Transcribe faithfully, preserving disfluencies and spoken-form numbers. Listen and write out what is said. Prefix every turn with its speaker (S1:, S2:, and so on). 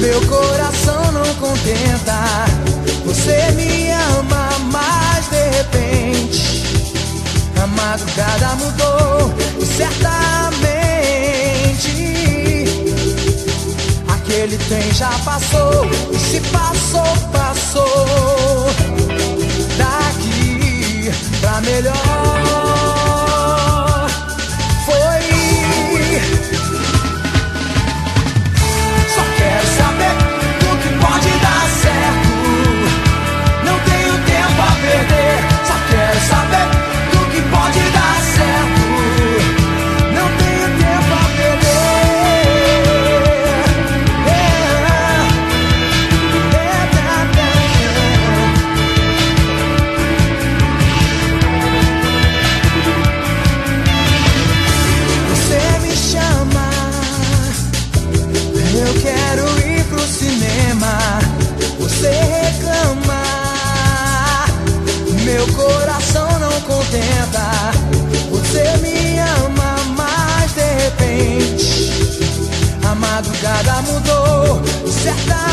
S1: Meu coração não contenta. Você me ama, mas de repente a madrugada mudou. E certamente aquele trem já passou. E se passou, passou. Daqui pra melhor foi. Só quero saber do que pode dar certo. Não tenho tempo a perder. Só quero saber do que pode dar certo. Não tenho tempo a perder. Yeah. Yeah, yeah, yeah. Você me chama, eu quero ir pro cinema. Você reclama, meu coração não contenta. Você me ama, mas de repente a madrugada mudou. Certa